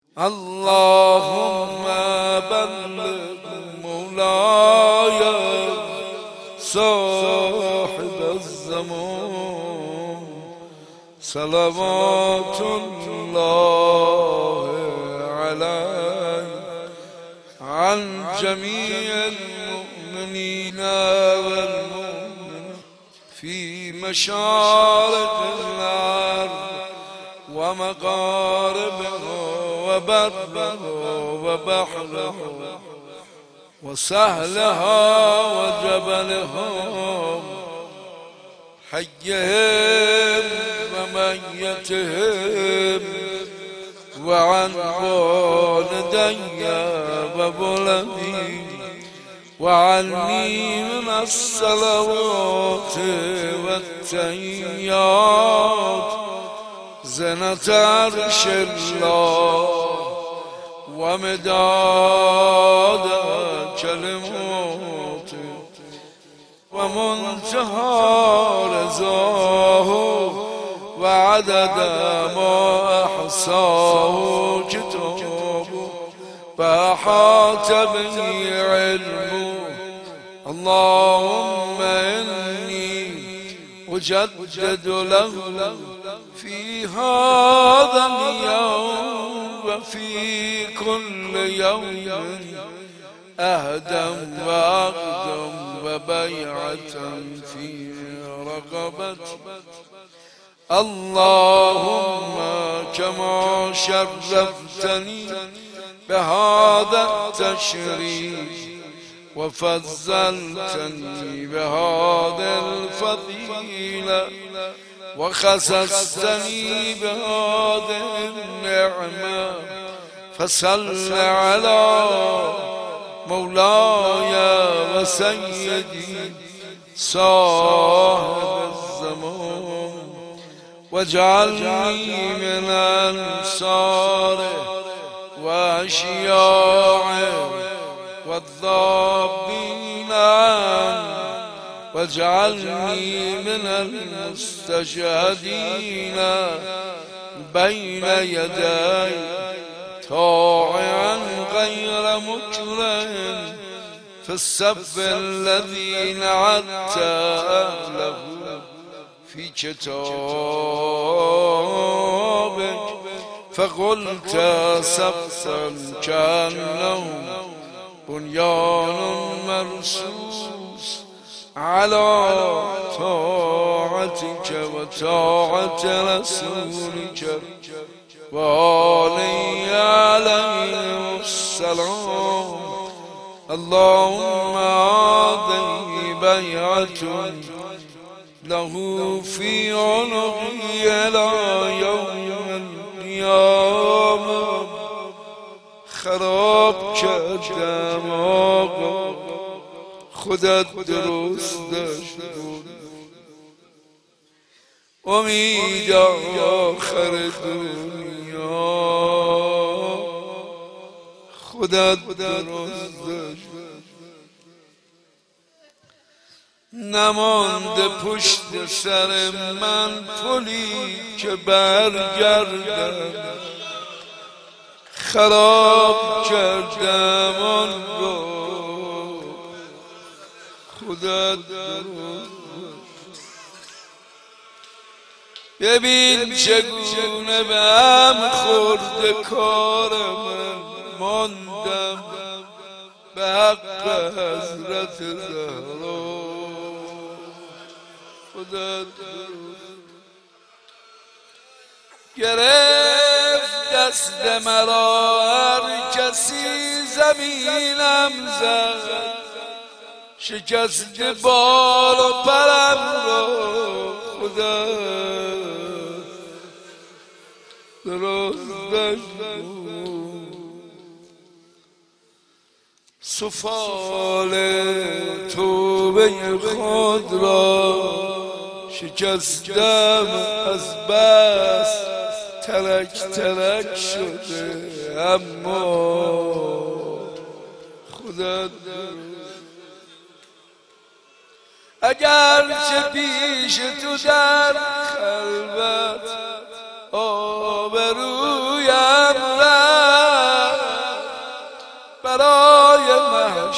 اللهم بلغ مولاي صاحب الزمان صلوات الله عليه عن جميع المؤمنين والمؤمنات في مشارق الأرض ومغاربها وبرها وبحرها وسهلها وجبلها حيهم وميتهم وعن والدي وولدي وعني من الصلوات والتحيات زنة عرش الله ومداد كلماته ومنتهى رضاه وعدد ما أحصاه كتابه فأحاط به علمه. اللهم إني أجدد له في هذا اليوم وفي كل يوم أهدا وأقدم وبيعة في رقبتي. اللهم كما شرفتني بهذا التشريف وفضلتني بهذه الفضيلة وخصصتني بهذه النعمة فصل على مولاي وسيدي صاحب الزمان واجعلني من أنصاره وأشياعه والضابين عنه واجعلني من المستشهدين بين يدي طاعا غير مكره في الصف الذي نعدت أهله في كتابك فقلت صفا كأنه بنيان مرصوص على طاعتك وطاعة رسولك وآله عليه السلام. اللهم هذه بيعة له في عنقي إلى يوم القيامة. خراب کردم آقا خودت درستش کن امید آخر دنیا خودت درستش کن. نمانده پشت سر من پلی که برگردم خراب کردم آن رو خودت ببین چگونه به هم خورده کار من ماندم به حق حضرت زهرا خودت گرفت دست مرا هر کسی زمینم زد شکست بال و پرم را خودت درستش کن. سفال توبه خود را شکستم از بس ترک ترک شده اما خودت اگرچه پیش تو در خلوت آبرویم رفت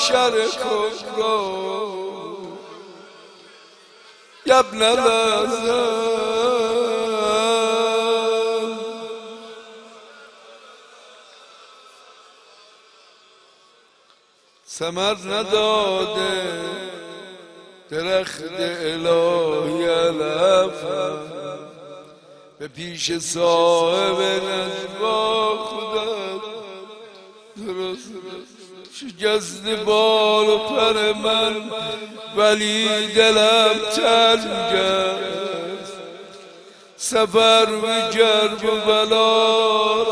شر خود را ابن الازم ثمر نداده درخت الهی علفم به پیش صاحب نجوا خودت درست شکست بال و پر من ولی دلم تنگ است سفر به گرب و بلا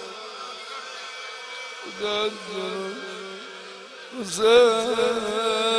را